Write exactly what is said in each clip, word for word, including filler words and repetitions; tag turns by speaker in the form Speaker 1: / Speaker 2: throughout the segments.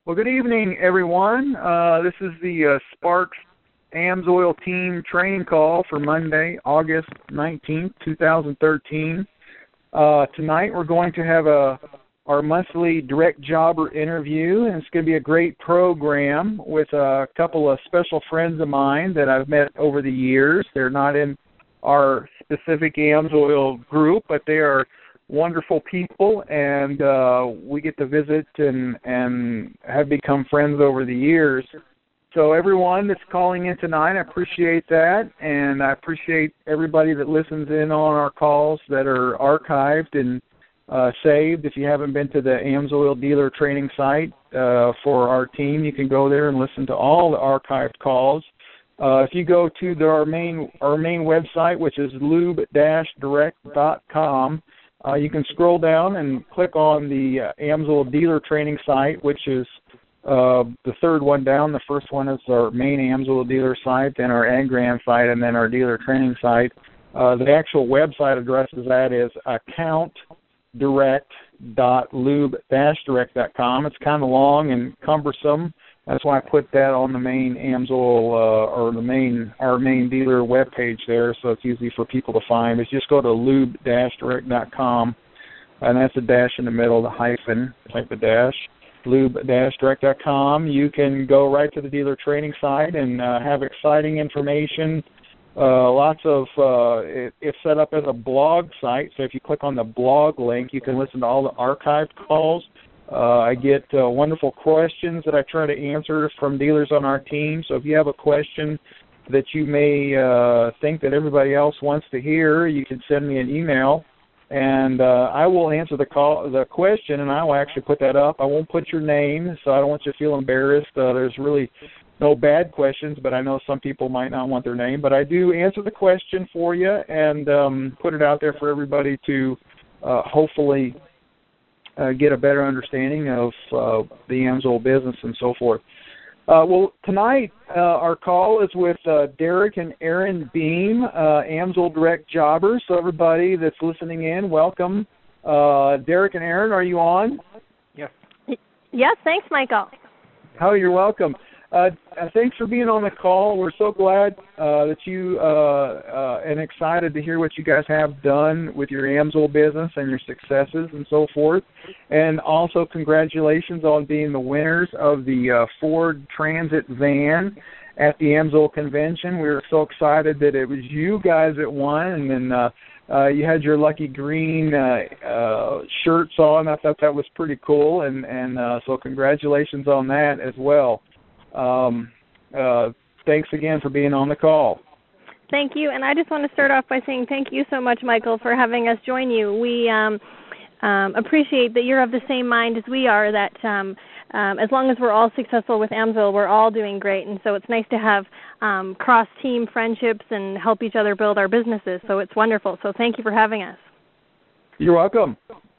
Speaker 1: Well, good evening, everyone. Uh, this is the uh, Sparks AMSOIL team training call for Monday, August nineteenth, twenty thirteen. Uh, tonight we're going to have a our monthly direct jobber interview, and it's going to be a great program with a couple of special friends of mine that I've met over the years. They're not in our specific AMSOIL group, but they are wonderful people, and uh, we get to visit and, and have become friends over the years. So everyone that's calling in tonight, I appreciate that, and I appreciate everybody that listens in on our calls that are archived and uh, saved. If you haven't been to the AMSOIL dealer training site uh, for our team, you can go there and listen to all the archived calls. Uh, if you go to the, our main our main website, which is lube dash direct dot com, uh, you can scroll down and click on the uh, AMSOIL dealer training site, which is uh, the third one down. The first one is our main AMSOIL dealer site, then our AgGram site, and then our dealer training site. Uh, the actual website address of that is account direct dot lube dash direct dot com. It's kind of long and cumbersome. That's why I put that on the main AMSOIL uh, or the main our main dealer webpage there, so it's easy for people to find. It's just go to lube dash direct dot com, and that's a dash in the middle, the hyphen, type of dash, lube dash direct dot com. You can go right to the dealer training site and uh, have exciting information. Uh, lots of, uh, it, it's set up as a blog site, so if you click on the blog link, you can listen to all the archived calls. Uh, I get uh, wonderful questions that I try to answer from dealers on our team. So if you have a question that you may uh, think that everybody else wants to hear, you can send me an email, and uh, I will answer the call, the question, and I will actually put that up. I won't put your name, so I don't want you to feel embarrassed. Uh, there's really no bad questions, but I know some people might not want their name. But I do answer the question for you and um, put it out there for everybody to uh, hopefully Uh, get a better understanding of uh, the AMSOIL business and so forth. Uh, well, tonight uh, our call is with uh, Derek and Erin Beam, uh, AMSOIL Direct Jobbers. So everybody that's listening in, welcome. Uh, Derek and Erin, are you on?
Speaker 2: Yes.
Speaker 3: Yes, thanks, Michael.
Speaker 1: Oh, you're welcome. Uh, thanks for being on the call. We're so glad uh, that you uh, uh, and excited to hear what you guys have done with your AMSOIL business and your successes and so forth. And also congratulations on being the winners of the uh, Ford Transit van at the AMSOIL convention. We were so excited that it was you guys that won, and then uh, uh, you had your lucky green uh, uh, shirts on. I thought that was pretty cool, and, and uh, so congratulations on that as well. Um, uh, thanks again for being on the call.
Speaker 3: Thank you, and I just want to start off by saying thank you so much, Michael, for having us join you. We um, um, appreciate that you're of the same mind as we are, that um, um, as long as we're all successful with AMSOIL, we're all doing great, and so it's nice to have um, cross-team friendships and help each other build our businesses, so it's wonderful. So thank you for having us.
Speaker 1: You're welcome.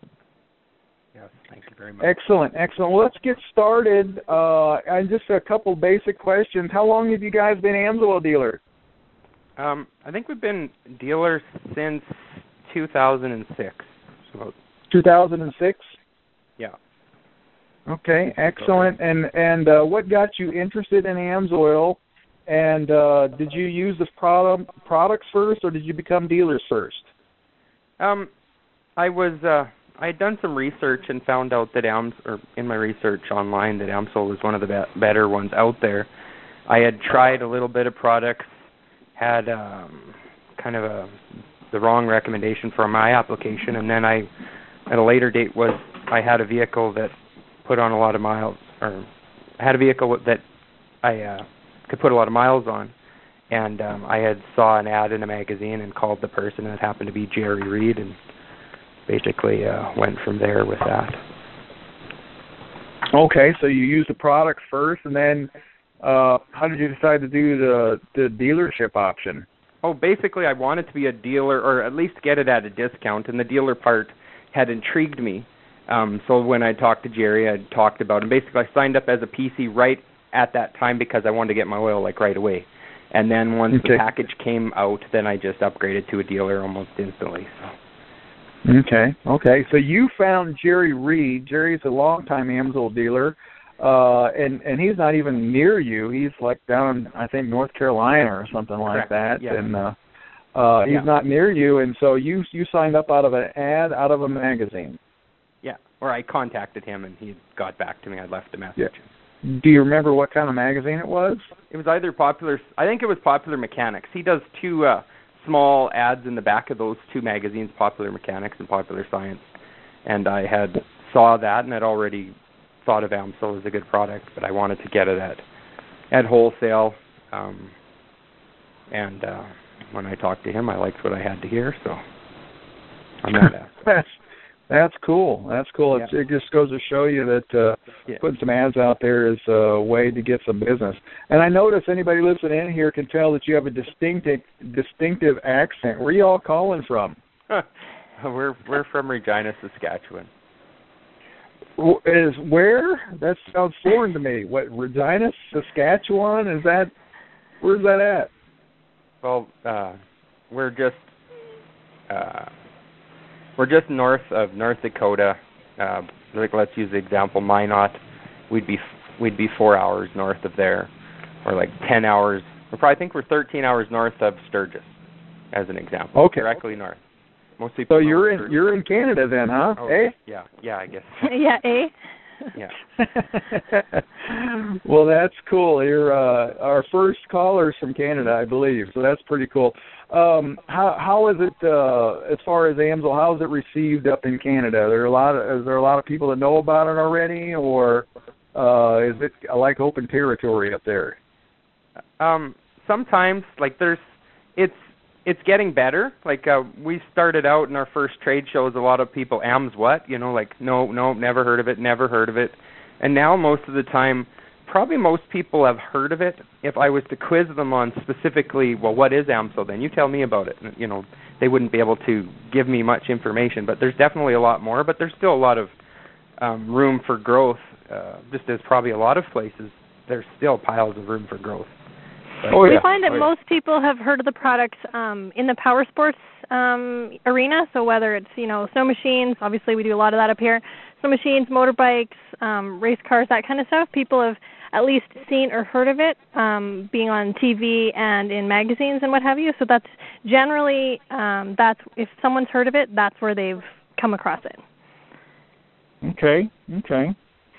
Speaker 2: Thank you very much.
Speaker 1: Excellent, excellent. Well, let's get started. Uh, and just a couple basic questions. How long have you guys been AMSOIL dealers?
Speaker 2: Um, I think we've been dealers since two thousand six. So,
Speaker 1: two thousand six?
Speaker 2: Yeah.
Speaker 1: Okay, excellent. And and uh, what got you interested in AMSOIL? And uh, did you use the product, products first, or did you become dealers first?
Speaker 2: Um, I was. Uh, I had done some research and found out that AMS, or in my research online, that AMSOIL was one of the be- better ones out there. I had tried a little bit of products, had um, kind of a the wrong recommendation for my application, and then I, at a later date, was I had a vehicle that put on a lot of miles, or I had a vehicle that I uh, could put a lot of miles on, and um, I had saw an ad in a magazine and called the person, and it happened to be Jerry Reed, and basically uh, went from there with that.
Speaker 1: Okay, so you used the product first, and then uh, how did you decide to do the, the dealership option?
Speaker 2: Oh, basically I wanted to be a dealer, or at least get it at a discount, and the dealer part had intrigued me. Um, so when I talked to Jerry, I talked about it, and basically I signed up as a P C right at that time because I wanted to get my oil like right away. And then once okay. the package came out, then I just upgraded to a dealer almost instantly. So.
Speaker 1: Okay, okay. So you found Jerry Reed. Jerry's a longtime AMSOIL dealer. uh, and and he's not even near you. He's like down, I think, North Carolina or something like
Speaker 2: Correct.
Speaker 1: that,
Speaker 2: Yeah.
Speaker 1: and uh, uh, he's
Speaker 2: yeah.
Speaker 1: not near you. And so you you signed up out of an ad out of a magazine.
Speaker 2: Yeah, or I contacted him and he got back to me. I left a message.
Speaker 1: Yeah. Do you remember what kind of magazine it was?
Speaker 2: It was either Popular, I think it was Popular Mechanics. He does two uh, small ads in the back of those two magazines, Popular Mechanics and Popular Science. And I had saw that and had already thought of AMSOIL as a good product, but I wanted to get it at at wholesale. Um, and uh, when I talked to him, I liked what I had to hear, so I'm not that.
Speaker 1: That's that's cool. That's cool.
Speaker 2: Yeah.
Speaker 1: It's, it just goes to show you that uh,
Speaker 2: yeah.
Speaker 1: putting some ads out there is a way to get some business. And I notice anybody listening in here can tell that you have a distinctive distinctive accent. Where are you all calling from?
Speaker 2: we're we're from Regina, Saskatchewan.
Speaker 1: Is where? That sounds foreign to me. What, Regina, Saskatchewan? Is that, where's that at?
Speaker 2: Well, uh, we're just uh, we're just north of North Dakota. Uh, like, let's use the example Minot. We'd be we'd be four hours north of there, or like ten hours. We probably think we're thirteen hours north of Sturgis, as an example.
Speaker 1: Okay.
Speaker 2: Directly north. Most people
Speaker 1: So
Speaker 2: know
Speaker 1: you're in
Speaker 2: Sturgis.
Speaker 1: you're in Canada then, huh?
Speaker 2: Oh,
Speaker 1: eh?
Speaker 2: yeah, yeah, I guess.
Speaker 3: yeah, eh?
Speaker 2: Yeah.
Speaker 1: Well, that's cool. You're uh, our first caller's from Canada, I believe. So that's pretty cool. Um, how how is it uh, as far as AMSOIL? How is it received up in Canada? Are there a lot of, is there a lot of people that know about it already, or uh, is it like open territory up there?
Speaker 2: Um, sometimes, like there's, it's it's getting better. Like uh, we started out in our first trade shows, a lot of people, A M S what? You know, like no, no, never heard of it, never heard of it. And now most of the time, probably most people have heard of it. If I was to quiz them on specifically, well, what is AMSOIL? Then you tell me about it. You know, they wouldn't be able to give me much information. But there's definitely a lot more. But there's still a lot of um, room for growth. Uh, just as probably a lot of places, there's still piles of room for growth. But,
Speaker 1: oh, yeah.
Speaker 3: We find that
Speaker 2: oh, yeah.
Speaker 3: most people have heard of the products um, in the power sports um, arena. So whether it's, you know, snow machines, obviously we do a lot of that up here, snow machines, motorbikes, um, race cars, that kind of stuff, people have at least seen or heard of it um, being on T V and in magazines and what have you. So that's generally, um, that's if someone's heard of it, that's where they've come across it.
Speaker 1: Okay, okay.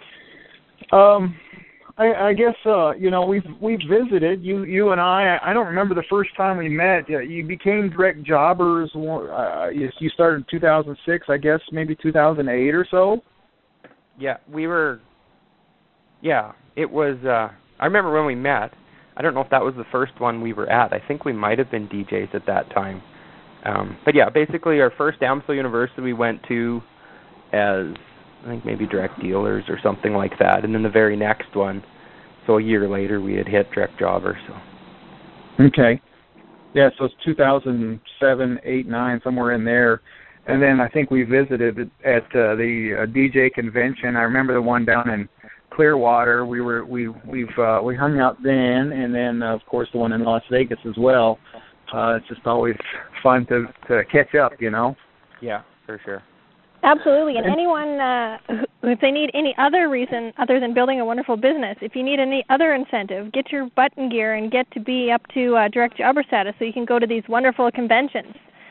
Speaker 1: Um, I, I guess uh, you know we've we've visited you you and I. I don't remember the first time we met. You became direct jobbers. Uh, you, you started in two thousand six, I guess, maybe two thousand eight or so.
Speaker 2: Yeah, we were. Yeah, it was. Uh, I remember when we met. I don't know if that was the first one we were at. I think we might have been D Js at that time. Um, but yeah, basically our first AMSOIL University we went to as, I think maybe direct dealers or something like that. And then the very next one, so a year later, we had hit direct jobber. So.
Speaker 1: Okay. Yeah, so it's two thousand seven, eight, nine, somewhere in there. And then I think we visited at uh, the uh, D J convention. I remember the one down in Clearwater. We were we we've uh, we hung out then, and then uh, of course the one in Las Vegas as well. Uh, it's just always fun to to catch up, you know.
Speaker 2: Yeah, for sure.
Speaker 3: Absolutely, and anyone, uh, who, if they need any other reason other than building a wonderful business, if you need any other incentive, get your butt in gear and get to be up to uh, direct jobber status so you can go to these wonderful conventions.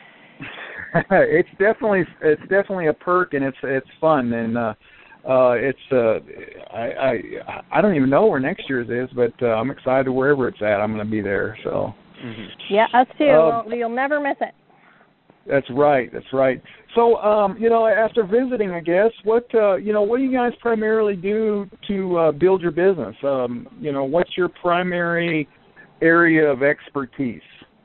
Speaker 1: it's definitely it's definitely a perk, and it's it's fun, and uh, uh, it's uh, I, I I don't even know where next year's is, but uh, I'm excited wherever it's at. I'm going to be there. So.
Speaker 3: Mm-hmm. Yeah, us too.
Speaker 1: Um,
Speaker 3: well, you'll never miss it.
Speaker 1: That's right. That's right. So, um, you know, after visiting, I guess, what, uh, you know, what do you guys primarily do to uh, build your business? Um, you know, what's your primary area of expertise?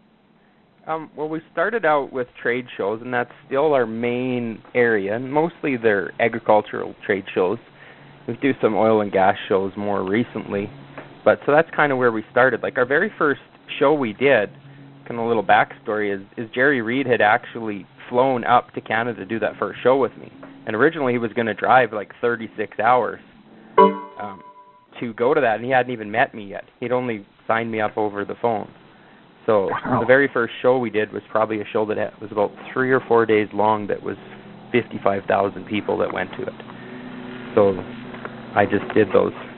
Speaker 2: Um, well, we started out with trade shows, and that's still our main area, and mostly they're agricultural trade shows. We do some oil and gas shows more recently, but so that's kind of where we started. Like our very first show we did, kind of a little backstory, is, is Jerry Reed had actually flown up to Canada to do that first show with me. And originally he was going to drive like thirty-six hours um, to go to that, and he hadn't even met me yet. He'd only signed me up over the phone. So
Speaker 1: wow.
Speaker 2: The very first show we did was probably a show that had, was about three or four days long that was fifty-five thousand people that went to it. So I just did those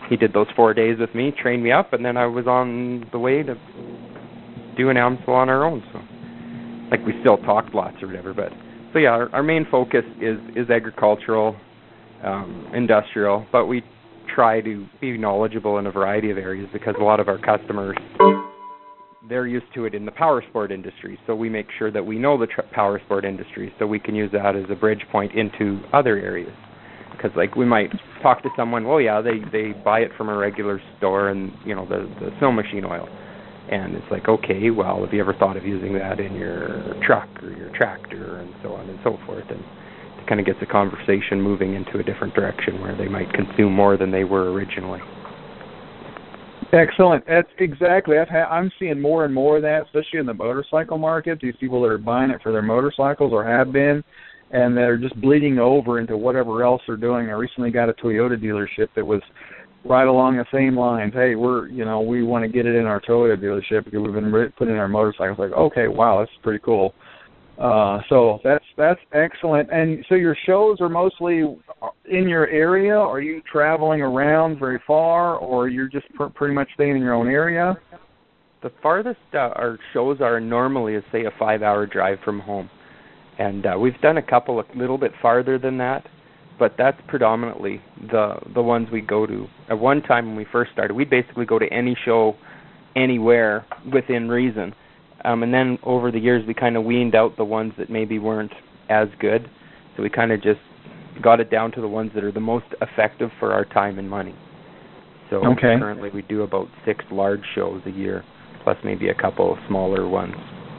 Speaker 2: he did those four days with me, trained me up, and then I was on the way to do an AMSOIL on our own. So, like, we still talked lots or whatever, but so yeah, our, our main focus is is agricultural, um, industrial, but we try to be knowledgeable in a variety of areas because a lot of our customers, they're used to it in the power sport industry, so we make sure that we know the tr- power sport industry so we can use that as a bridge point into other areas. Because, like, we might talk to someone, well, yeah, they, they buy it from a regular store and, you know, the, the snow machine oil. And it's like, okay, well, have you ever thought of using that in your truck or your tractor and so on and so forth? And it kind of gets the conversation moving into a different direction where they might consume more than they were originally.
Speaker 1: Excellent. That's exactly. I've ha- I'm seeing more and more of that, especially in the motorcycle market. These people that are buying it for their motorcycles or have been, and they're just bleeding over into whatever else they're doing. I recently got a Toyota dealership that was right along the same lines. Hey, we're, you know, we want to get it in our Toyota dealership because we've been re- putting in our motorcycles. Like, okay, wow, that's pretty cool. Uh, so that's that's excellent. And so your shows are mostly in your area? Are you traveling around very far, or you're just pr- pretty much staying in your own area?
Speaker 2: The farthest uh, our shows are normally is, say, a five-hour drive from home. And uh, we've done a couple a little bit farther than that, but that's predominantly the the ones we go to. At one time when we first started, we'd basically go to any show anywhere within reason. Um, and then over the years, we kind of weaned out the ones that maybe weren't as good. So we kind of just got it down to the ones that are the most effective for our time and money. So
Speaker 1: okay.
Speaker 2: Currently we do about six large shows a year, plus maybe a couple of smaller ones.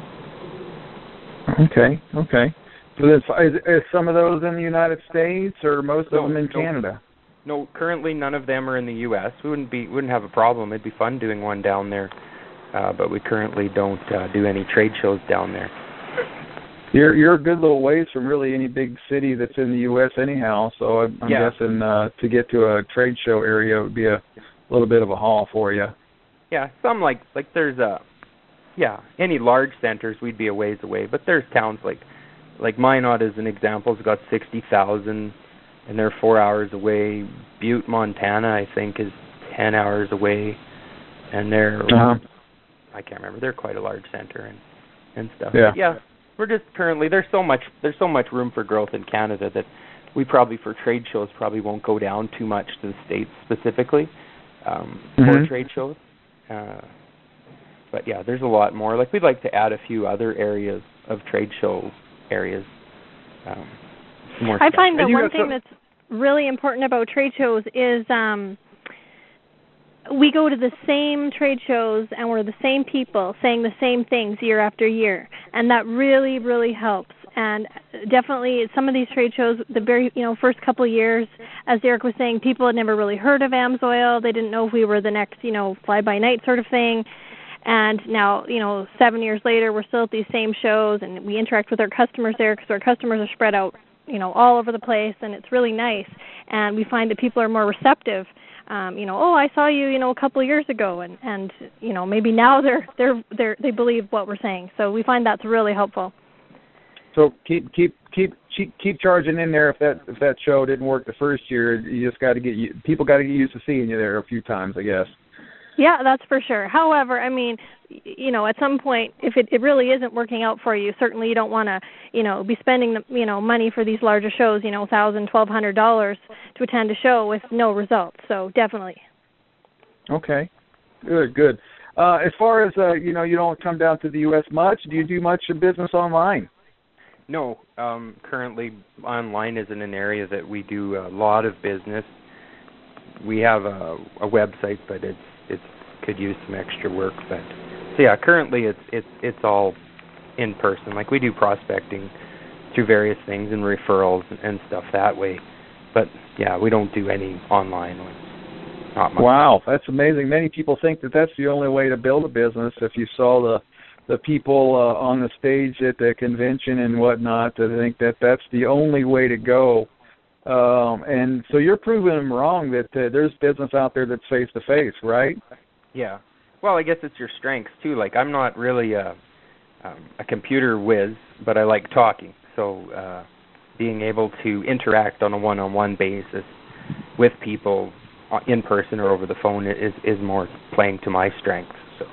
Speaker 1: Okay, okay. So is, is some of those in the United States, or most
Speaker 2: no,
Speaker 1: of them in
Speaker 2: no,
Speaker 1: Canada?
Speaker 2: No, currently none of them are in the U S We wouldn't be wouldn't have a problem. It'd be fun doing one down there. Uh, but we currently don't uh, do any trade shows down there.
Speaker 1: You're you're a good little ways from really any big city that's in the U S anyhow. So I'm, I'm
Speaker 2: yeah.
Speaker 1: guessing uh, to get to a trade show area would be a little bit of a haul for you.
Speaker 2: Yeah, some like like there's a yeah any large centers we'd be a ways away, but there's towns like like Minot as an example has got sixty thousand, and they're four hours away. Butte, Montana, I think is ten hours away, and they're
Speaker 1: uh-huh.
Speaker 2: I can't remember. They're quite a large center and, and stuff.
Speaker 1: Yeah.
Speaker 2: But yeah. We're just currently there's so much there's so much room for growth in Canada that we probably for trade shows probably won't go down too much to the States specifically um,
Speaker 1: mm-hmm.
Speaker 2: for trade shows. Uh, but yeah, there's a lot more. Like we'd like to add a few other areas of trade show areas. Um, more
Speaker 3: I
Speaker 2: stuff.
Speaker 3: find that one thing
Speaker 1: some...
Speaker 3: that's really important about trade shows is um, we go to the same trade shows and we're the same people saying the same things year after year, and that really, really helps. And definitely some of these trade shows, the very, you know, first couple of years, as Derek was saying, people had never really heard of AMSOIL. They didn't know if we were the next, you know, fly-by-night sort of thing. And now, you know, seven years later, we're still at these same shows, and we interact with our customers there because our customers are spread out, you know, all over the place, and it's really nice. And we find that people are more receptive. Um, you know, oh, I saw you, you know, a couple of years ago, and, and you know, maybe now they're they're they're they believe what we're saying. So we find that's really helpful.
Speaker 1: So keep keep keep keep keep charging in there. If that if that show didn't work the first year, you just got to get people got to get used to seeing you there a few times, I guess.
Speaker 3: Yeah, that's for sure. However, I mean, you know, at some point, if it, it really isn't working out for you, certainly you don't want to, you know, be spending, the, you know, money for these larger shows, you know, one thousand dollars, twelve hundred dollars to attend a show with no results. So definitely.
Speaker 1: Okay, good, good. Uh, as far as, uh, you know, you don't come down to the U S much, do you do much of business online?
Speaker 2: No, um, currently online isn't an area that we do a lot of business. We have a, a website, but it's it could use some extra work. But so yeah, currently it's it's it's all in person. Like we do prospecting through various things and referrals and stuff that way. But yeah, we don't do any online ones. Not much.
Speaker 1: Wow, that's amazing. Many people think that that's the only way to build a business. If you saw the the people uh, on the stage at the convention and whatnot, that think that that's the only way to go. Um, and so you're proving them wrong that uh, there's business out there that's face-to-face, right?
Speaker 2: Yeah. Well, I guess it's your strengths, too. Like, I'm not really a, um, a computer whiz, but I like talking. So uh, being able to interact on a one-on-one basis with people in person or over the phone is is more playing to my strengths. So.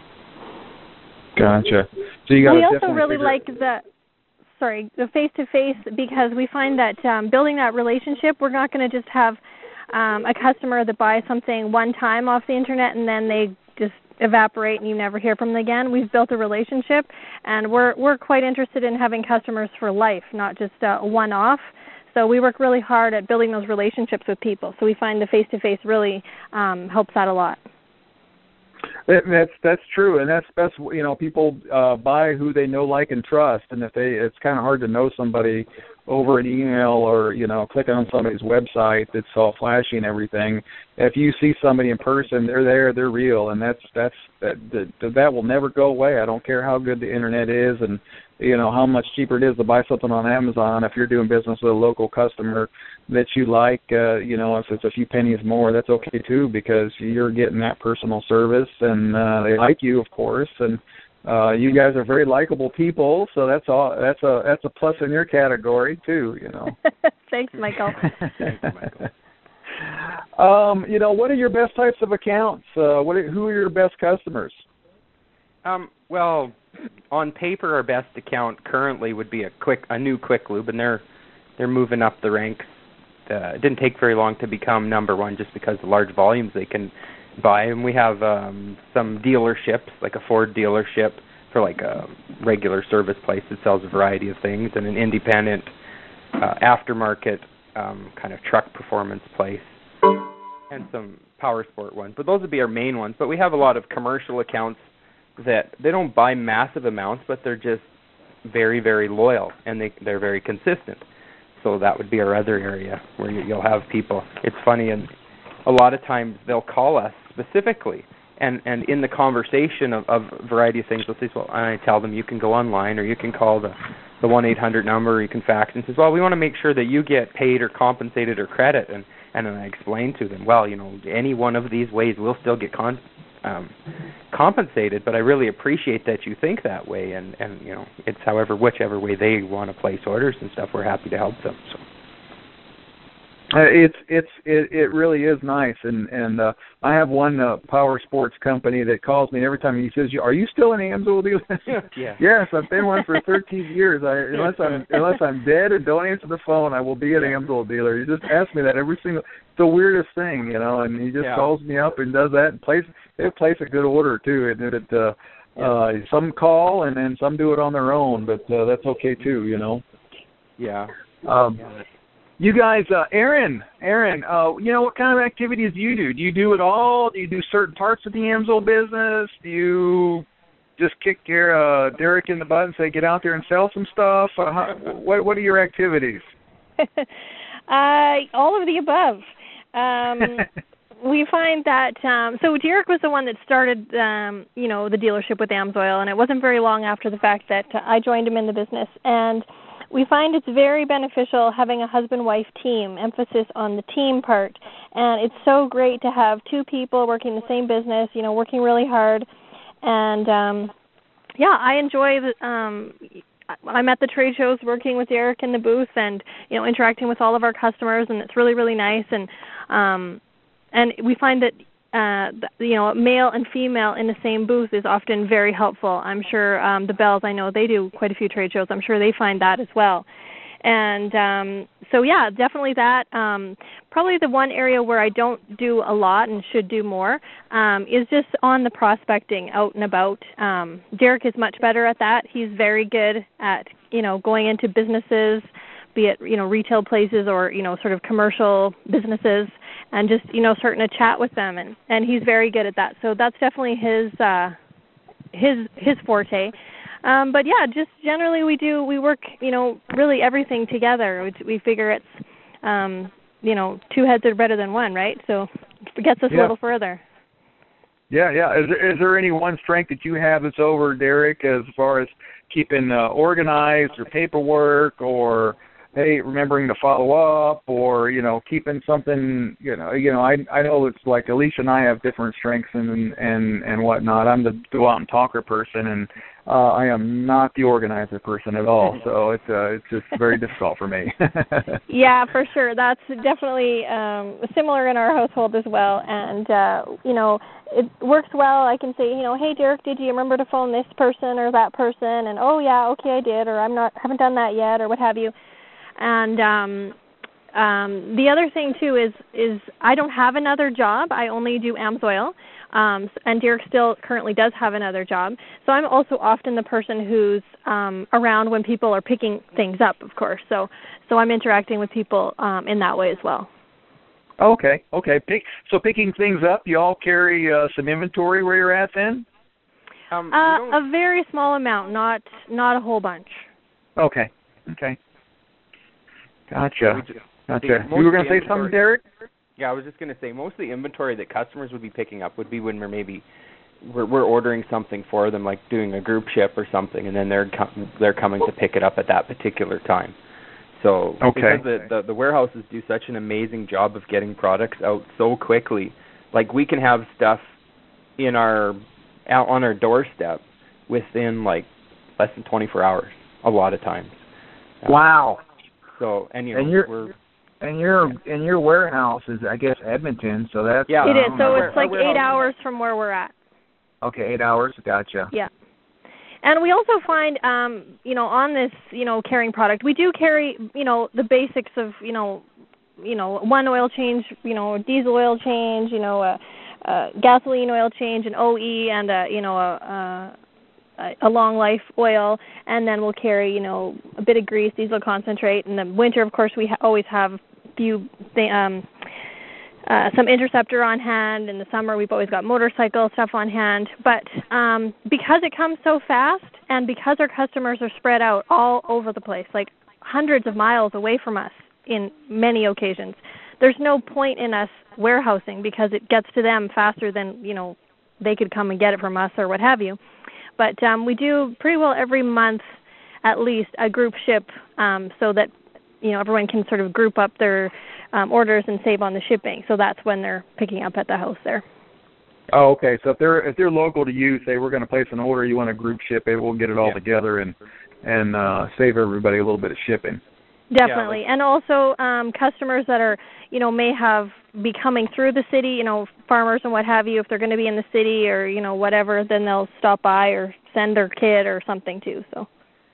Speaker 1: Gotcha. So you got.
Speaker 3: We also really like the. Sorry, the face-to-face, because we find that um, building that relationship, we're not going to just have um, a customer that buys something one time off the internet and then they just evaporate and you never hear from them again. We've built a relationship, and we're we're quite interested in having customers for life, not just uh, a one-off. So we work really hard at building those relationships with people. So we find the face-to-face really um, helps out a lot.
Speaker 1: That's that's true, and that's that's you know people uh, buy who they know, like, and trust, and if they it's kind of hard to know somebody over an email or you know clicking on somebody's website that's all flashy and everything. If you see somebody in person, they're there, they're real, and that's that's that that, that will never go away. I don't care how good the internet is, and you know how much cheaper it is to buy something on Amazon. If you're doing business with a local customer that you like, uh, you know, if it's a few pennies more, that's okay too, because you're getting that personal service, and uh, they like you, of course, and uh, you guys are very likable people, so that's all. That's a that's a plus in your category too, you know.
Speaker 3: Thanks, Michael.
Speaker 2: Thank you, Michael.
Speaker 1: Um, you know, what are your best types of accounts? Uh, what are, who are your best customers?
Speaker 2: Um, well, on paper, our best account currently would be a quick, a new Quick Lube, and they're they're moving up the ranks. Uh, it didn't take very long to become number one, just because of the large volumes they can buy. And we have um, some dealerships, like a Ford dealership, for like a regular service place that sells a variety of things, and an independent uh, aftermarket um, kind of truck performance place, and some power sport ones. But those would be our main ones. But we have a lot of commercial accounts that they don't buy massive amounts, but they're just very, very loyal, and they, they're very consistent. So that would be our other area where you, you'll have people. It's funny, and a lot of times they'll call us specifically, and, and in the conversation of, of a variety of things, they'll say, well, I tell them you can go online, or you can call the the one eight hundred number, or you can fax, and says, well, we want to make sure that you get paid or compensated or credit, and, and then I explain to them, well, you know, any one of these ways will still get con- um, compensated, but I really appreciate that you think that way, and, and you know, it's however, whichever way they want to place orders and stuff, we're happy to help them. So.
Speaker 1: Uh, it's it's it, it really is nice, and and uh, I have one uh, power sports company that calls me every time. He says, "Are you still an AMSOIL dealer?"
Speaker 2: Yeah.
Speaker 1: Yes, I've been one for thirteen years. I, unless I'm unless I'm dead and don't answer the phone, I will be an AMSOIL dealer. He just asks me that every single. It's the weirdest thing, you know. And he just
Speaker 2: yeah.
Speaker 1: calls me up and does that and plays. They place a good order too, and it. Uh, yeah. uh, some call and then some do it on their own, but uh, that's okay too, you know.
Speaker 2: Yeah.
Speaker 1: Um,
Speaker 2: yeah.
Speaker 1: You guys, uh, Aaron, Aaron, uh, you know, what kind of activities do you do? Do you do it all? Do you do certain parts of the AMSOIL business? Do you just kick your uh, Derek in the butt and say, get out there and sell some stuff? Uh, how, what What are your activities?
Speaker 3: uh, all of the above. Um, we find that, um, so Derek was the one that started, um, you know, the dealership with AMSOIL, and it wasn't very long after the fact that uh, I joined him in the business. And we find it's very beneficial having a husband-wife team, emphasis on the team part. And it's so great to have two people working the same business, you know, working really hard. And, um, yeah, I enjoy the, um, I'm at the trade shows working with Derek in the booth and, you know, interacting with all of our customers, and it's really, really nice. And, um, and we find that, Uh, you know, male and female in the same booth is often very helpful. I'm sure um, the Bells, I know they do quite a few trade shows. I'm sure they find that as well. And um, so, yeah, definitely that. Um, probably the one area where I don't do a lot and should do more um, is just on the prospecting out and about. Um, Derek is much better at that. He's very good at, you know, going into businesses, be it, you know, retail places or, you know, sort of commercial businesses, and just, you know, starting to chat with them, and, and he's very good at that. So that's definitely his uh, his his forte. Um, but yeah, just generally we do we work, you know, really everything together. We, we figure it's, um, you know, two heads are better than one, right? So it gets us
Speaker 1: yeah.
Speaker 3: a little further.
Speaker 1: Yeah, yeah. Is there, is there any one strength that you have that's over Derek as far as keeping uh, organized or paperwork or hey, remembering to follow up, or you know, keeping something. You know, you know, I I know it's like Alicia and I have different strengths and and and whatnot. I'm the go out and talker person, and uh, I am not the organizer person at all. So it's uh, it's just very difficult for me.
Speaker 3: Yeah, for sure. That's definitely um, similar in our household as well. And uh, you know, it works well. I can say, you know, hey Derek, did you remember to phone this person or that person? And oh yeah, okay, I did, or I'm not haven't done that yet, or what have you. And um, um, the other thing too is is I don't have another job. I only do AMSOIL, um, and Derek still currently does have another job. So I'm also often the person who's um, around when people are picking things up, of course. So so I'm interacting with people um, in that way as well.
Speaker 1: Okay, okay. Pick, so picking things up, you all carry uh, some inventory where you're at then?
Speaker 2: Um,
Speaker 3: Uh, a very small amount, not not a whole bunch.
Speaker 1: Okay, okay. Gotcha.
Speaker 2: We just,
Speaker 1: gotcha.
Speaker 2: the,
Speaker 1: You were going to say something, Derek?
Speaker 2: Yeah, I was just going to say most of the inventory that customers would be picking up would be when we're maybe we're, we're ordering something for them, like doing a group ship or something, and then they're com- they're coming to pick it up at that particular time. So
Speaker 1: okay.
Speaker 2: because the, the the warehouses do such an amazing job of getting products out so quickly, like we can have stuff in our out on our doorstep within like less than twenty-four hours a lot of times. Um,
Speaker 1: wow.
Speaker 2: So and you know
Speaker 1: and you're,
Speaker 2: we're
Speaker 1: and your and your warehouse is I guess Edmonton, so that's
Speaker 2: yeah.
Speaker 3: It is. So
Speaker 2: our,
Speaker 3: it's like eight
Speaker 2: warehouse.
Speaker 3: hours from where we're at.
Speaker 1: Okay, eight hours. Gotcha.
Speaker 3: Yeah. And we also find, um, you know, on this, you know, carrying product, we do carry, you know, the basics of, you know, you know, one oil change, you know, diesel oil change, you know, a, a gasoline oil change, an O E, and a, you know, a, a, a long life oil, and then we'll carry, you know, a bit of grease, diesel concentrate. In the winter, of course, we ha- always have a few, th- um, uh, some Interceptor on hand. In the summer, we've always got motorcycle stuff on hand. But um, because it comes so fast, and because our customers are spread out all over the place, like hundreds of miles away from us in many occasions, there's no point in us warehousing because it gets to them faster than, you know, they could come and get it from us or what have you. But um, we do pretty well every month, at least, a group ship um, so that, you know, everyone can sort of group up their um, orders and save on the shipping. So that's when they're picking up at the house there.
Speaker 1: Oh, okay. So if they're if they're local to you, say we're going to place an order, you want a group ship, maybe we'll get it all
Speaker 2: yeah.
Speaker 1: together and and uh, save everybody a little bit of shipping.
Speaker 3: Definitely.
Speaker 2: Yeah, like,
Speaker 3: and also um, customers that are, you know, may have be coming through the city, you know, farmers and what have you, if they're going to be in the city or, you know, whatever, then they'll stop by or send their kid or something too. So.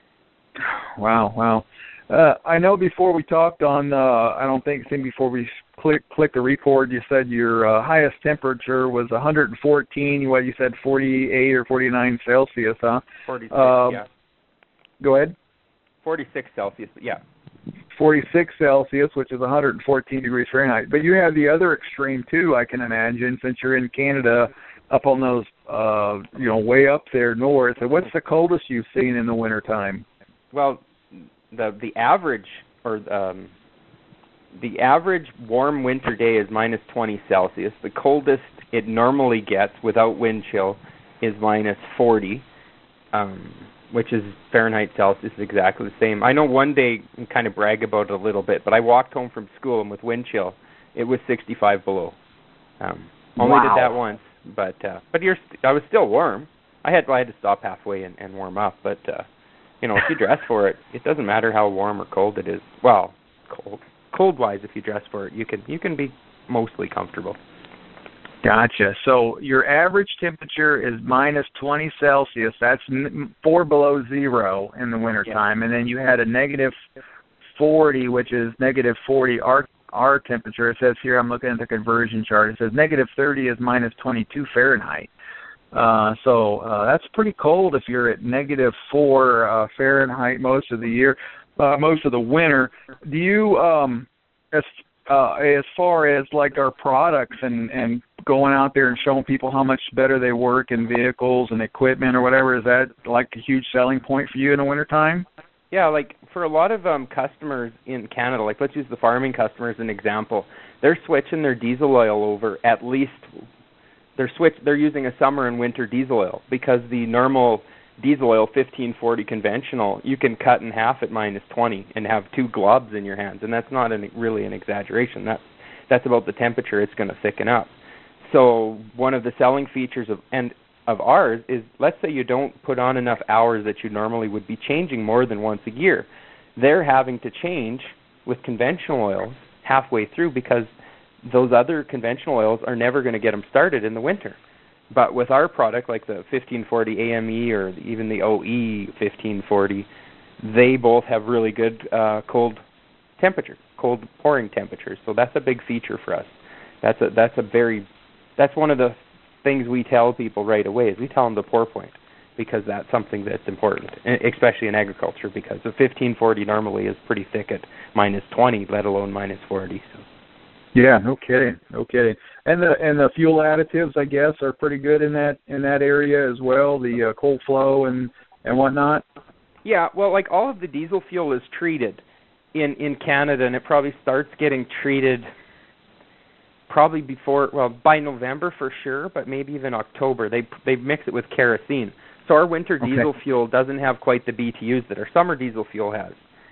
Speaker 1: Wow, wow. Uh, I know before we talked on, uh, I don't think, think before we click click the record, you said your uh, highest temperature was one hundred fourteen, what you said, forty-eight or forty-nine Celsius, huh?
Speaker 2: forty-six,
Speaker 1: um,
Speaker 2: yeah.
Speaker 1: Go ahead.
Speaker 2: forty-six Celsius, yeah.
Speaker 1: forty-six Celsius, which is one hundred fourteen degrees Fahrenheit. But you have the other extreme, too, I can imagine, since you're in Canada, up on those, uh, you know, way up there north. And what's the coldest you've seen in the wintertime?
Speaker 2: Well, the the average or um, the average warm winter day is minus twenty Celsius. The coldest it normally gets without wind chill is minus forty, um, which is Fahrenheit Celsius, exactly the same. I know one day, and kind of brag about it a little bit, but I walked home from school and with wind chill, it was sixty-five below. Um, only
Speaker 1: Wow.
Speaker 2: did that once, but uh, but you're st- I was still warm. I had I had to stop halfway and, and warm up, but. Uh, You know, if you dress for it, it doesn't matter how warm or cold it is. Well, cold, cold-wise, if you dress for it, you can you can be mostly comfortable.
Speaker 1: Gotcha. So your average temperature is minus twenty Celsius. That's n- four below zero in the wintertime. Yeah. And then you had a negative forty, which is negative forty our, our temperature. It says here, I'm looking at the conversion chart, it says negative thirty is minus twenty-two Fahrenheit. Uh, so uh, that's pretty cold if you're at negative four uh, Fahrenheit most of the year, uh, most of the winter. Do you, um, as uh, as far as like our products and, and going out there and showing people how much better they work in vehicles and equipment or whatever, is that like a huge selling point for you in the wintertime?
Speaker 2: Yeah, like for a lot of um, customers in Canada, like let's use the farming customers as an example, they're switching their diesel oil over at least. They're switch. They're using a summer and winter diesel oil because the normal diesel oil fifteen forty conventional, you can cut in half at minus twenty and have two globs in your hands, and that's not an, really an exaggeration. That's that's about the temperature it's going to thicken up. So one of the selling features of and of ours is, let's say you don't put on enough hours that you normally would be changing more than once a year. They're having to change with conventional oils halfway through because those other conventional oils are never going to get them started in the winter. But with our product, like the fifteen forty A M E or even the O E fifteen forty, they both have really good uh, cold temperatures, cold pouring temperatures. So that's a big feature for us. That's a that's a very that's one of the things we tell people right away is we tell them the pour point, because that's something that's important, especially in agriculture, because the fifteen forty normally is pretty thick at minus twenty, let alone minus forty. So.
Speaker 1: Yeah, no kidding, no kidding. And the and the fuel additives, I guess, are pretty good in that in that area as well. The uh, cold flow and and whatnot.
Speaker 2: Yeah, well, like all of the diesel fuel is treated in in Canada, and it probably starts getting treated probably before, well, by November for sure, but maybe even October. They they mix it with kerosene. So our winter
Speaker 1: Okay.
Speaker 2: diesel fuel doesn't have quite the B T Us that our summer diesel fuel has.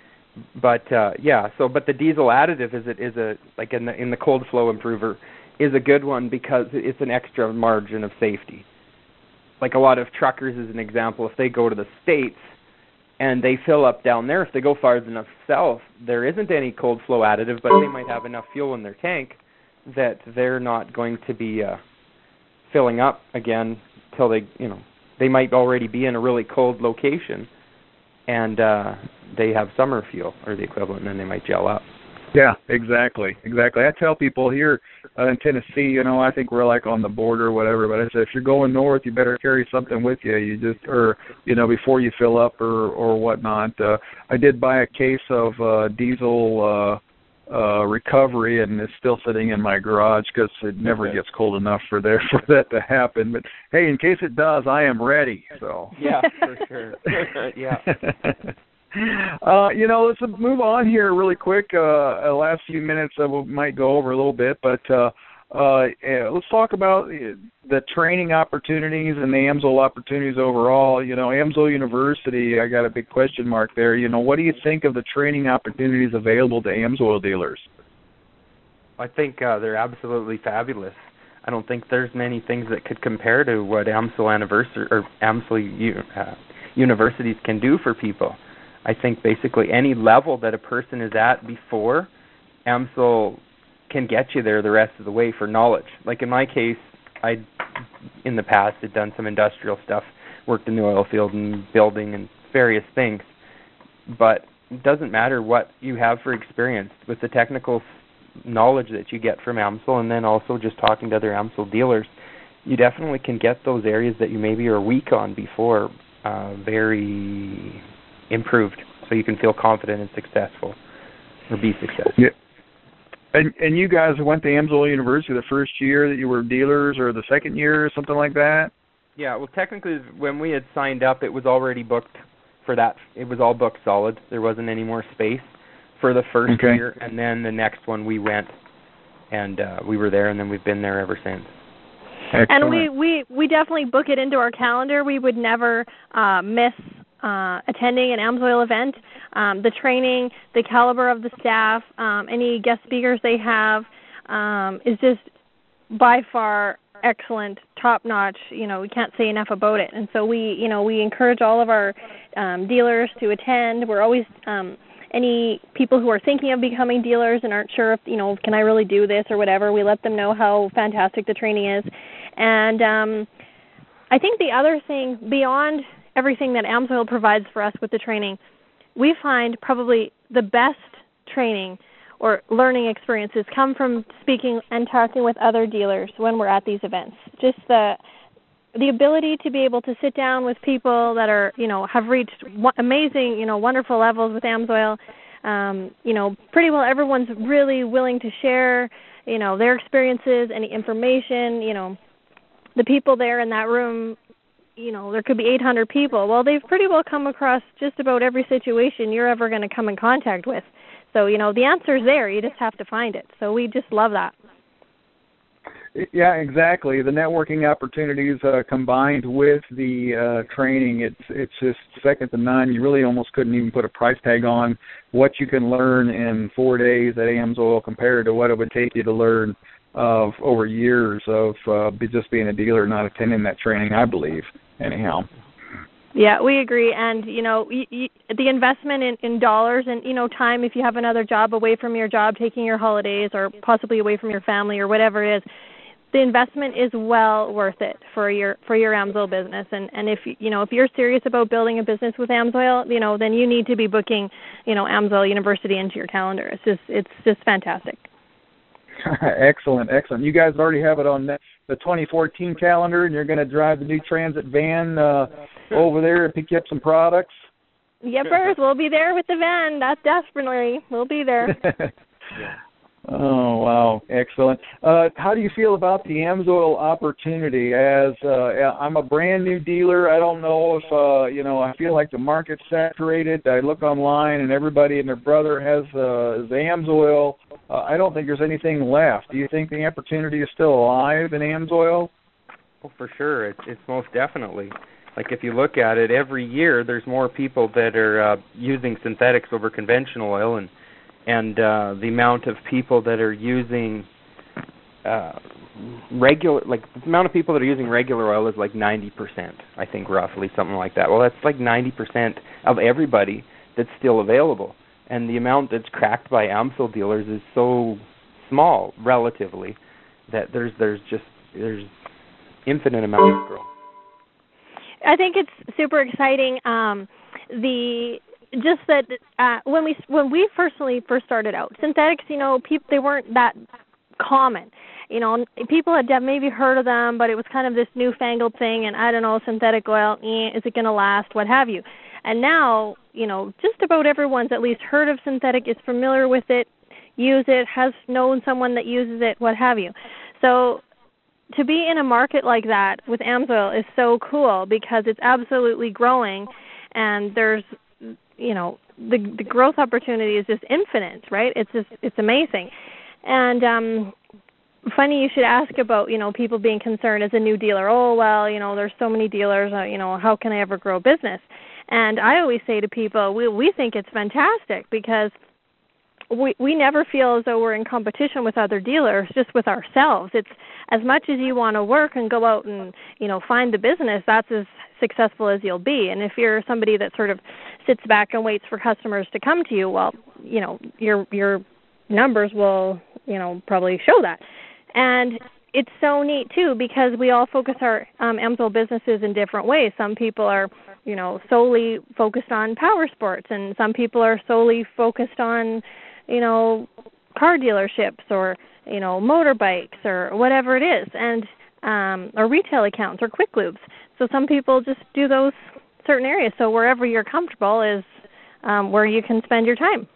Speaker 2: But uh, yeah, so but the diesel additive is a, is a like in the in the cold flow improver is a good one because it's an extra margin of safety. Like a lot of truckers, as an example, if they go to the States and they fill up down there, if they go far enough south, there isn't any cold flow additive, but they might have enough fuel in their tank that they're not going to be uh, filling up again till they, you know, they might already be in a really cold location, and uh, they have summer fuel or the equivalent, and then they might gel up.
Speaker 1: Yeah, exactly, exactly. I tell people here uh, in Tennessee, you know, I think we're like on the border or whatever, but I say if you're going north, you better carry something with you. You just, or you know, before you fill up or or whatnot. Uh, I did buy a case of uh, diesel uh, uh, recovery, and it's still sitting in my garage because it never
Speaker 2: Okay.
Speaker 1: gets cold enough for there for that to happen. But hey, in case it does, I am ready. So
Speaker 2: Yeah, for sure. Yeah.
Speaker 1: Uh, you know, let's move on here really quick. Uh, the last few minutes uh, we might go over a little bit, but uh, uh, let's talk about the training opportunities and the AMSOIL opportunities overall. You know, AMSOIL University, I got a big question mark there. You know, what do you think of the training opportunities available to AMSOIL dealers?
Speaker 2: I think uh, they're absolutely fabulous. I don't think there's many things that could compare to what AMSOIL anniversary or AMSOIL uh, universities can do for people. I think basically any level that a person is at before, AMSOIL can get you there the rest of the way for knowledge. Like in my case, I, in the past, had done some industrial stuff, worked in the oil field and building and various things. But it doesn't matter what you have for experience with the technical knowledge that you get from AMSOIL, and then also just talking to other AMSOIL dealers, you definitely can get those areas that you maybe are weak on before uh, very improved, so you can feel confident and successful, or be successful.
Speaker 1: Yeah. And and you guys went to AMSOIL University the first year that you were dealers, or the second year, or something like that?
Speaker 2: Yeah, well, technically, when we had signed up, it was already booked for that. It was all booked solid. There wasn't any more space for the first
Speaker 1: Okay.
Speaker 2: year, and then the next one we went, and uh, we were there, and then we've been there ever since.
Speaker 1: Excellent.
Speaker 3: And we, we, we definitely book it into our calendar. We would never uh, miss uh, attending an AMSOIL event. Um, the training, the caliber of the staff, um, any guest speakers they have um, is just by far excellent, top-notch. You know, we can't say enough about it. And so we, you know, we encourage all of our um, dealers to attend. We're always um, any people who are thinking of becoming dealers and aren't sure if, you know, can I really do this or whatever, we let them know how fantastic the training is. And um, I think the other thing, beyond everything that AMSOIL provides for us with the training, we find probably the best training or learning experiences come from speaking and talking with other dealers when we're at these events. Just the the ability to be able to sit down with people that are, you know, have reached amazing, you know, wonderful levels with AMSOIL. Um, you know, pretty well everyone's really willing to share, you know, their experiences, any information. You know, the people there in that room, you know, there could be eight hundred people. Well, they've pretty well come across just about every situation you're ever going to come in contact with. So, you know, the answer's there. You just have to find it. So we just love that.
Speaker 1: Yeah, exactly. The networking opportunities uh, combined with the uh, training, it's it's just second to none. You really almost couldn't even put a price tag on what you can learn in four days at AMSOIL compared to what it would take you to learn of over years of uh, be just being a dealer, not attending that training, I believe, anyhow.
Speaker 3: Yeah, we agree. And, you know, y- y- the investment in, in dollars and, you know, time, if you have another job away from your job, taking your holidays or possibly away from your family or whatever it is, the investment is well worth it for your for your AMSOIL business. And, and if, you know, if you're serious about building a business with AMSOIL, you know, then you need to be booking, you know, AMSOIL University into your calendar. It's just, it's just fantastic.
Speaker 1: Excellent, excellent. You guys already have it on the twenty fourteen calendar, and you're going to drive the new Transit van uh, over there and pick you up some products?
Speaker 3: Yepers, we'll be there with the van. That's definitely. We'll be there.
Speaker 1: Oh, wow, excellent. Uh, how do you feel about the AMSOIL opportunity? As uh, I'm a brand new dealer, I don't know if, uh, you know, I feel like the market's saturated. I look online and everybody and their brother has uh, the AMSOIL. Uh, I don't think there's anything left. Do you think the opportunity is still alive in AMSOIL?
Speaker 2: Oh, for sure. It's, it's most definitely. Like if you look at it, every year there's more people that are uh, using synthetics over conventional oil, and and uh, the amount of people that are using uh, regular, like the amount of people that are using regular oil is like ninety percent, I think, roughly, something like that. Well, that's like ninety percent of everybody that's still available. And the amount that's cracked by AMSOIL dealers is so small, relatively, that there's there's just there's infinite amount of growth.
Speaker 3: I think it's super exciting. Um, the just that uh, when we when we personally first started out, synthetics, you know, people they weren't that common. You know, people had maybe heard of them, but it was kind of this newfangled thing. And I don't know, synthetic oil, eh, is it going to last? What have you? And now, you know, just about everyone's at least heard of synthetic, is familiar with it, use it, has known someone that uses it, what have you. So to be in a market like that with AMSOIL is so cool because it's absolutely growing, and there's, you know, the the growth opportunity is just infinite, right? It's just it's amazing. And um, funny you should ask about, you know, people being concerned as a new dealer. Oh, well, you know, there's so many dealers. Uh, you know, how can I ever grow a business? And I always say to people, we we think it's fantastic because we we never feel as though we're in competition with other dealers, just with ourselves. It's as much as you want to work and go out and, you know, find the business, that's as successful as you'll be. And if you're somebody that sort of sits back and waits for customers to come to you, well, you know, your your numbers will, you know, probably show that. And it's so neat, too, because we all focus our um, AMSOIL businesses in different ways. Some people are, you know, solely focused on power sports, and some people are solely focused on, you know, car dealerships or, you know, motorbikes or whatever it is, and um, or retail accounts or quick lubes. So some people just do those certain areas. So wherever you're comfortable is um, where you can spend your time.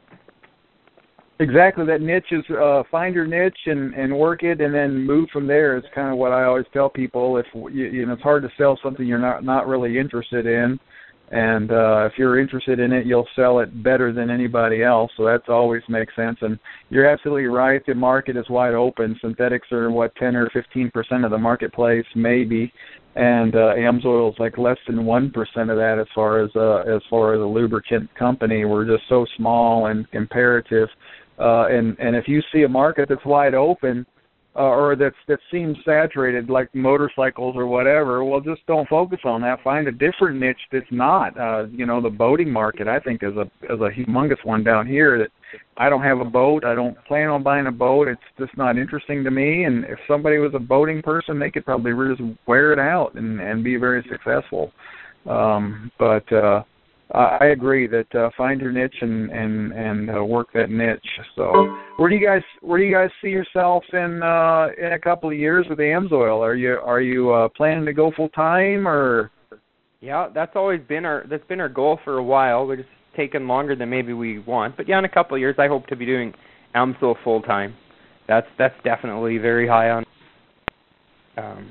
Speaker 1: Exactly. That niche is uh, find your niche and, and work it, and then move from there. It's kind of what I always tell people. If you, you know, it's hard to sell something you're not not really interested in, and uh, if you're interested in it, you'll sell it better than anybody else. So that always makes sense. And you're absolutely right. The market is wide open. Synthetics are what ten or fifteen percent of the marketplace, maybe, and uh, AMSOIL is like less than one percent of that as far as uh, as far as a lubricant company. We're just so small and comparative. Uh, and, and if you see a market that's wide open uh, or that's, that seems saturated, like motorcycles or whatever, well, just don't focus on that. Find a different niche that's not. Uh, you know, the boating market, I think, is a is a humongous one down here. That I don't have a boat. I don't plan on buying a boat. It's just not interesting to me. And if somebody was a boating person, they could probably just wear it out and, and be very successful. Um, but uh, I agree that uh, find your niche and and and uh, work that niche. So, where do you guys where do you guys see yourself in uh, in a couple of years with AMSOIL? Are you are you uh, planning to go full time or?
Speaker 2: Yeah, that's always been our that's been our goal for a while. We're just taking longer than maybe we want. But yeah, in a couple of years, I hope to be doing AMSOIL full time. That's that's definitely very high on um,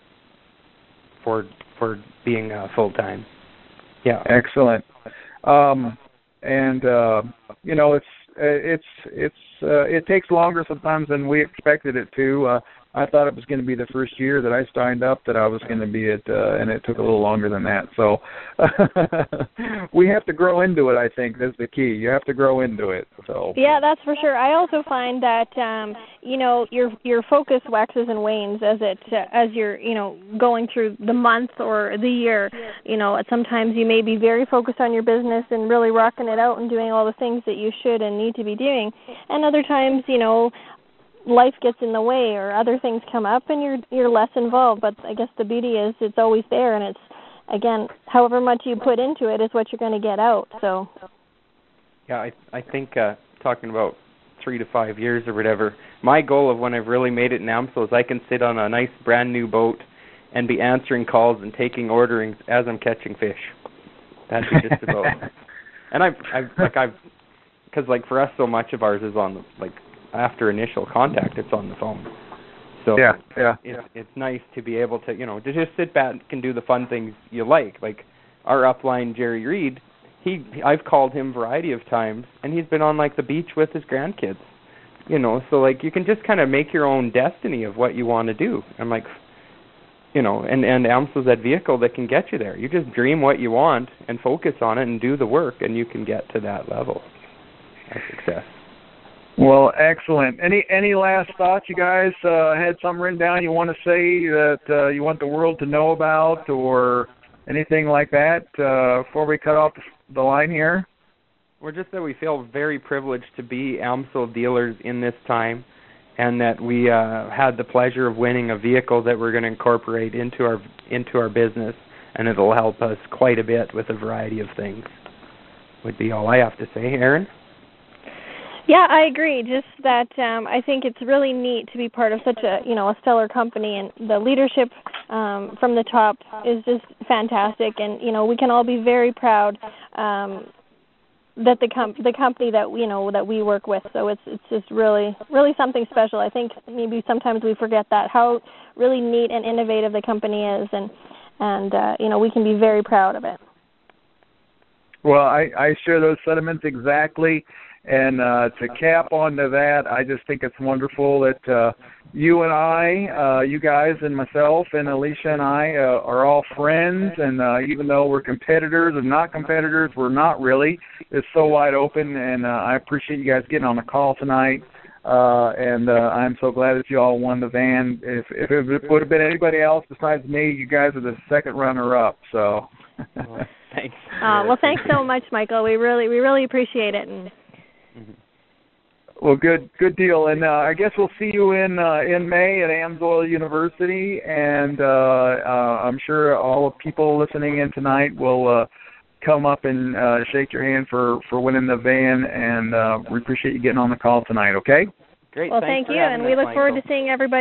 Speaker 2: for for being uh, full time. Yeah.
Speaker 1: Excellent. Um, and uh, you know, it's it's it's uh, it takes longer sometimes than we expected it to. Uh, I thought it was going to be the first year that I signed up that I was going to be it, uh, and it took a little longer than that. So we have to grow into it. I think that's the key. You have to grow into it. So
Speaker 3: yeah, that's for sure. I also find that um, you know your your focus waxes and wanes as it uh, as you're you know going through the month or the year. You know, sometimes you may be very focused on your business and really rocking it out and doing all the things that you should and need to be doing, and other times, you know, life gets in the way or other things come up and you're you're less involved. But I guess the beauty is it's always there, and it's, again, however much you put into it is what you're going to get out. So
Speaker 2: yeah, I I think uh, talking about three to five years or whatever, my goal of when I've really made it in AMSOIL is I can sit on a nice brand new boat and be answering calls and taking orderings as I'm catching fish. That'd be just about. And I've I've like I've because like for us, so much of ours is on the like. After initial contact, it's on the phone. So
Speaker 1: yeah, yeah,
Speaker 2: it's, it's nice to be able to, you know, to just sit back and do the fun things you like. Like our upline, Jerry Reed, he, I've called him a variety of times, and he's been on like the beach with his grandkids. You know, so like you can just kind of make your own destiny of what you want to do. I'm like, you know, and and AMSOIL's that vehicle that can get you there. You just dream what you want and focus on it and do the work, and you can get to that level of success.
Speaker 1: Well, excellent. Any any last thoughts, you guys? Uh, had something written down you want to say that uh, you want the world to know about, or anything like that uh, before we cut off the line here?
Speaker 2: We're just that we feel very privileged to be AMSOIL dealers in this time, and that we uh, had the pleasure of winning a vehicle that we're going to incorporate into our into our business, and it'll help us quite a bit with a variety of things. Would be all I have to say, Erin.
Speaker 3: Yeah, I agree. Just that um, I think it's really neat to be part of such a, you know, a stellar company, and the leadership um, from the top is just fantastic. And you know, we can all be very proud um, that the com- the company that you know that we work with. So it's it's just really really something special. I think maybe sometimes we forget that how really neat and innovative the company is, and and uh, you know, we can be very proud of it.
Speaker 1: Well, I, I share those sentiments exactly. And uh, to cap onto that, I just think it's wonderful that uh, you and I, uh, you guys and myself and Alicia and I uh, are all friends. And uh, even though we're competitors and not competitors, we're not really. It's so wide open. And uh, I appreciate you guys getting on the call tonight. Uh, and uh, I'm so glad that you all won the van. If, if it would have been anybody else besides me, you guys are the second runner-up. So,
Speaker 2: well, thanks.
Speaker 3: Uh, well, thanks so much, Michael. We really, we really appreciate it. And
Speaker 1: well, good, good deal. And uh, I guess we'll see you in uh, in May at AMSOIL University, and uh, uh, I'm sure all the people listening in tonight will uh, come up and uh, shake your hand for, for winning the van. And uh, we appreciate you getting on the call tonight. Okay.
Speaker 2: Great.
Speaker 3: Well,
Speaker 2: Thanks
Speaker 3: thank you, and we look
Speaker 2: us,
Speaker 3: forward
Speaker 2: Michael.
Speaker 3: to seeing everybody